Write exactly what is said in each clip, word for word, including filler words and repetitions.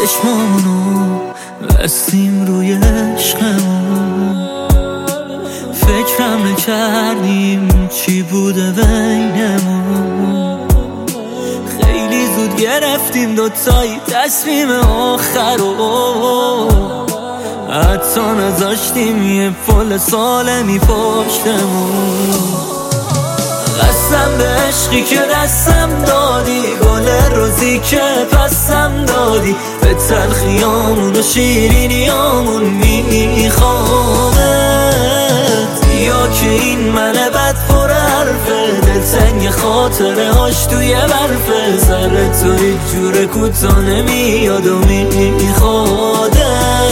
چشمامونو بستیم روی عشقمون، فکرم نکردیم چی بوده بینمون. خیلی زود گرفتیم دوتایی تصمیم آخر رو، حتی نذاشتیم یه پل سالمی پشتمون. قسم به عشقی که دستم دادی، گل روزی که پسم دادی، به تلخیامون و شیرینیامون میخوامت. یا که این من بد پر حرفه، دلتنگ خاطره هاش توی برفه، سر تو هیچ جور کوتا نمیاد و میخوادت.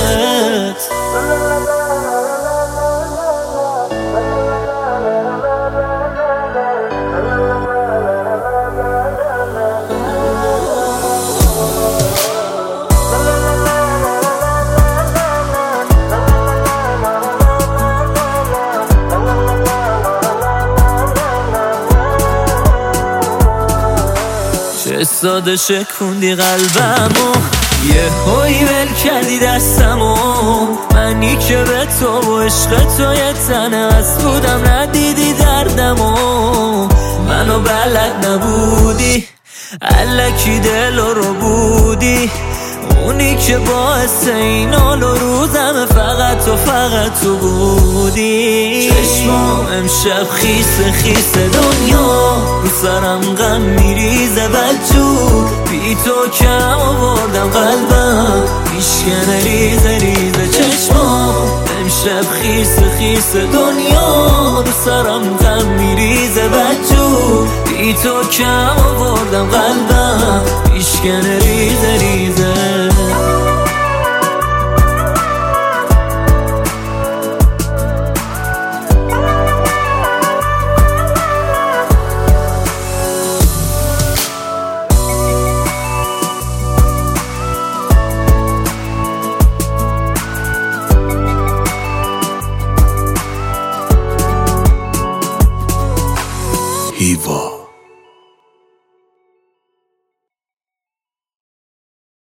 چه ساده شکوندی قلبمو، یه هایی ول کردی دستمو. منی که به تو و عشق تو یه تنه از بودم، ندیدی دردمو. منو بلد نبودی، الکی دل رو بودی، اونی که باعث این حال و روزم فقط و فقط تو بودی. چشمام امشب خیس خیس دنیا، رو سرم غم میریزه بجور، بی تو کم آوردم قلبم میشکنه ریزه ریزه. چشمام امشب خیس خیس دنیا، رو سرم غم میریزه بجور، بی تو کم آوردم قلبم میشکنه ریزه ریزه. Hiva.